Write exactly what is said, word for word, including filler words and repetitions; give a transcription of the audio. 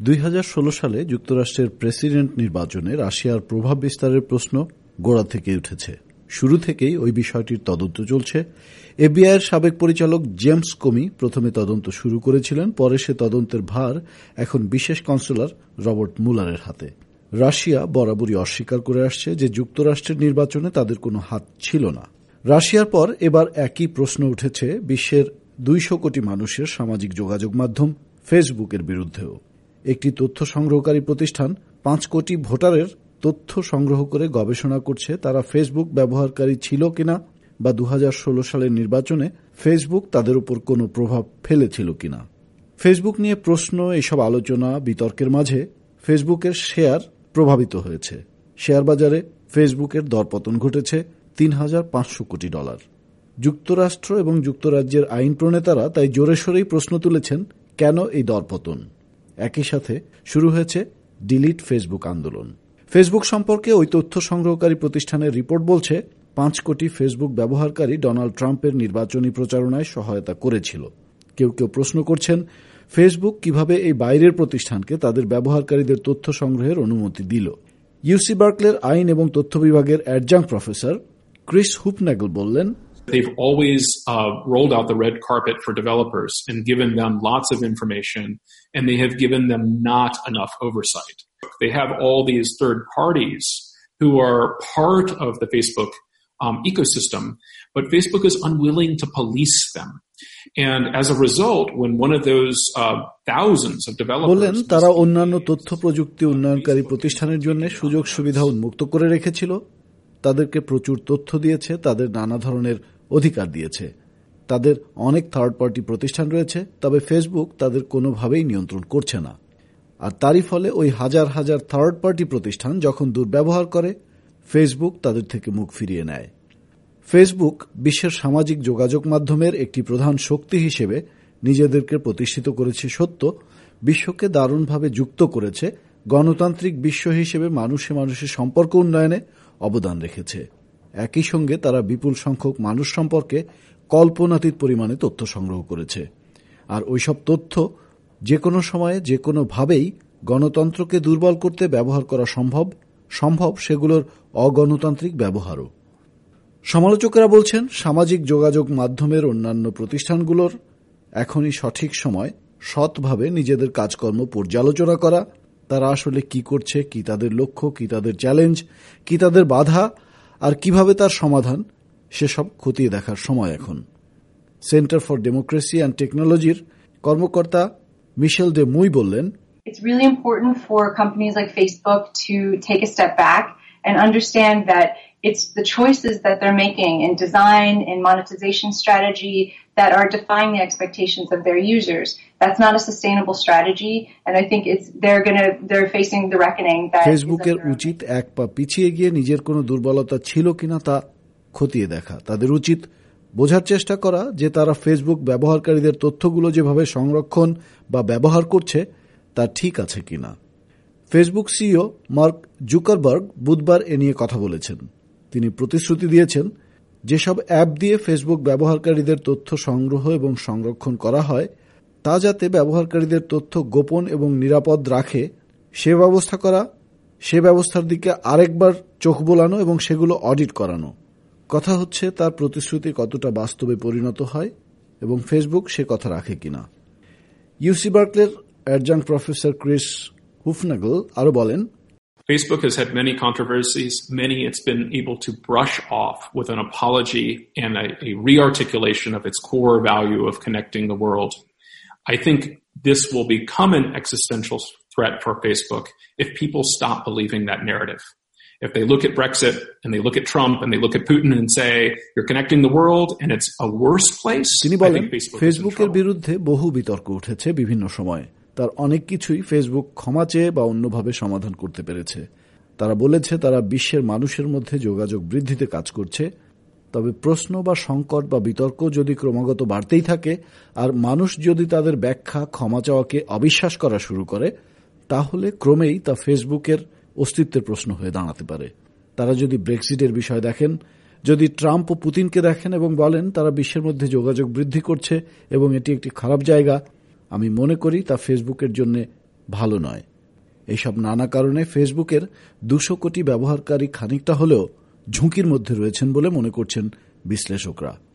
দুই হাজার ষোলো সালে যুক্তরাষ্ট্রের প্রেসিডেন্ট নির্বাচনে রাশিয়ার প্রভাব বিস্তারের প্রশ্ন গোড়া থেকে উঠেছে। শুরু থেকেই ওই বিষয়টির তদন্ত চলছে। এফবিআইয়ের সাবেক পরিচালক জেমস কোমি প্রথমে তদন্ত শুরু করেছিলেন, পরে সে তদন্তের ভার এখন বিশেষ কনসুলার রবার্ট মুলারের হাতে। রাশিয়া বরাবরই অস্বীকার করে আসছে যে যুক্তরাষ্ট্রের নির্বাচনে তাদের কোনো হাত ছিল না। রাশিয়ার পর এবার একই প্রশ্ন উঠেছে বিশ্বের দুইশো কোটি মানুষের সামাজিক যোগাযোগ মাধ্যম ফেসবুকের বিরুদ্ধেও। একটি তথ্য সংগ্রহকারী প্রতিষ্ঠান পাঁচ কোটি ভোটারের তথ্য সংগ্রহ করে গবেষণা করছে তারা ফেসবুক ব্যবহারকারী ছিল কিনা বা দু হাজার ষোলো সালের নির্বাচনে ফেসবুক তাদের উপর কোনো প্রভাব ফেলেছিল কিনা। ফেসবুক নিয়ে প্রশ্ন, এসব আলোচনা বিতর্কের মাঝে ফেসবুকের শেয়ার প্রভাবিত হয়েছে। শেয়ার বাজারে ফেসবুকের দরপতন ঘটেছে তিন হাজার পাঁচশো কোটি ডলার। যুক্তরাষ্ট্র এবং যুক্তরাজ্যের আইন প্রণেতারা তাই জোরে সোরেই প্রশ্ন তুলেছেন, কেন এই দরপতন? একই সাথে শুরু হয়েছে ডিলিট ফেসবুক আন্দোলন। ফেসবুক সম্পর্কে ওই তথ্য সংগ্রহকারী প্রতিষ্ঠানের রিপোর্ট বলছে পাঁচ কোটি ফেসবুক ব্যবহারকারী ডোনাল্ড ট্রাম্পের নির্বাচনী প্রচারণায় সহায়তা করেছিল। কেউ কেউ প্রশ্ন করছেন, ফেসবুক কিভাবে এই বাইরের প্রতিষ্ঠানকে তাদের ব্যবহারকারীদের তথ্য সংগ্রহের অনুমতি দিল। ইউসি বার্কলের আইন এবং তথ্য বিভাগের অ্যাডজাঙ্ক প্রফেসর ক্রিস হুফনাগল বললেন, They've always uh, rolled out the red carpet for developers and given them lots of information, and they have given them not enough oversight. They have all these third parties who are part of the Facebook um, ecosystem, but Facebook is unwilling to police them. And as a result, when one of those uh, thousands of developers বলেন, তারা অন্যান্য তথ্য প্রযুক্তি উন্নয়নকারী প্রতিষ্ঠানের জন্য সুযোগ সুবিধা উন্মুক্ত করে রেখেছিল, তাদেরকে প্রচুর তথ্য দিয়েছে, তাদের নানা ধরনের অধিকার দিয়েছে। তাদের অনেক থার্ড পার্টি প্রতিষ্ঠান রয়েছে, তবে ফেসবুক তাদের কোনোভাবেই নিয়ন্ত্রণ করছে না। আর তারই ফলে ওই হাজার হাজার থার্ড পার্টি প্রতিষ্ঠান যখন দুর্ব্যবহার করে, ফেসবুক তাদের থেকে মুখ ফিরিয়ে নেয়। ফেসবুক বিশ্বের সামাজিক যোগাযোগ মাধ্যমের একটি প্রধান শক্তি হিসেবে নিজেদেরকে প্রতিষ্ঠিত করেছে সত্য, বিশ্বকে দারুণভাবে যুক্ত করেছে, গণতান্ত্রিক বিশ্ব হিসেবে মানুষে মানুষের সম্পর্ক উন্নয়নে অবদান রেখেছে। একই সঙ্গে তারা বিপুল সংখ্যক মানুষ সম্পর্কে কল্পনাতীত পরিমাণে তথ্য সংগ্রহ করেছে। আর ওইসব তথ্য যে কোনো সময়ে যে কোনোভাবেই গণতন্ত্রকে দুর্বল করতে ব্যবহার করা সম্ভব সম্ভব সেগুলোর অগণতান্ত্রিক ব্যবহারও। সমালোচকেরা বলছেন, সামাজিক যোগাযোগ মাধ্যমের অন্যান্য প্রতিষ্ঠানগুলোর এখনই সঠিক সময় সৎভাবে নিজেদের কাজকর্ম পর্যালোচনা করা, তারা আসলে কি করছে, কি তাদের লক্ষ্য, কি তাদের চ্যালেঞ্জ, কি তাদের বাধা, আর কিভাবে তার সমাধান, সেসব খতিয়ে দেখার সময় এখন। সেন্টার ফর ডেমোক্রেসি অ্যান্ড টেকনোলজির কর্মকর্তা মিশেল ডে মুই বললেন, It's really important for companies like Facebook to take a step back and understand that it's the choices that they're making in design and monetization strategy that are defying the expectations of their users. That's not a sustainable strategy, and I think it's they're going to they're facing the reckoning that ফেসবুকের উচিত এক পা পিছিয়ে গিয়ে নিজের কোনো দুর্বলতা ছিল কিনা তা খতিয়ে দেখা। তাদের উচিত বোঝার চেষ্টা করা যে তারা ফেসবুক ব্যবহারকারীদের তথ্যগুলো যেভাবে সংরক্ষণ বা ব্যবহার করছে তা ঠিক আছে কিনা। ফেসবুক সিইও মার্ক জুকারবার্গ বুধবার এ নিয়ে কথা বলেছেন। তিনি প্রতিশ্রুতি দিয়েছেন, যেসব অ্যাপ দিয়ে ফেসবুক ব্যবহারকারীদের তথ্য সংগ্রহ এবং সংরক্ষণ করা হয় তা যাতে ব্যবহারকারীদের তথ্য গোপন এবং নিরাপদ রাখে সে ব্যবস্থা করা, সে ব্যবস্থার দিকে আরেকবার চোখ বোলানো এবং সেগুলো অডিট করানো। কথা হচ্ছে তার প্রতিশ্রুতি কতটা বাস্তবে পরিণত হয় এবং ফেসবুক সে কথা রাখে কিনা। ইউসি বার্কলের অ্যাডজাঙ্ক প্রফেসর ক্রিস হুফনাগল আরো বলেন, Facebook has had many controversies. Many it's been able to brush off with an apology and a, a re-articulation of its core value of connecting the world. I think this will become an existential threat for Facebook if people stop believing that narrative. If they look at Brexit and they look at Trump and they look at Putin and say, you're connecting the world and it's a worse place, তিনি বলেন, ফেসবুকের বিরুদ্ধে বহু বিতর্ক উঠেছে বিভিন্ন সময়ে। তার অনেক কিছুই ফেসবুক ক্ষমা চেয়ে বা অন্যভাবে সমাধান করতে পেরেছে। তারা বলেছে তারা বিশ্বের মানুষের মধ্যে যোগাযোগ বৃদ্ধিতে কাজ করছে। তবে প্রশ্ন বা সংকট বা বিতর্ক যদি ক্রমাগত বাড়তেই থাকে আর মানুষ যদি তাদের ব্যাখ্যা ক্ষমা চাওয়াকে অবিশ্বাস করা শুরু করে, তাহলে ক্রমেই তা ফেসবুকের অস্তিত্বের প্রশ্ন হয়ে দাঁড়াতে পারে। তারা যদি ব্রেক্সিটের বিষয় দেখেন, যদি ট্রাম্প ও পুতিনকে দেখেন এবং বলেন তারা বিশ্বের মধ্যে যোগাযোগ বৃদ্ধি করছে এবং এটি একটি খারাপ জায়গা, আমি মনে করি তা ফেসবুকের জন্য ভালো নয়। এসব নানা কারণে ফেসবুকের দুশো কোটি ব্যবহারকারী খানিকটা হলেও ঝুঁকির মধ্যে রয়েছেন বলে মনে করছেন বিশ্লেষকরা।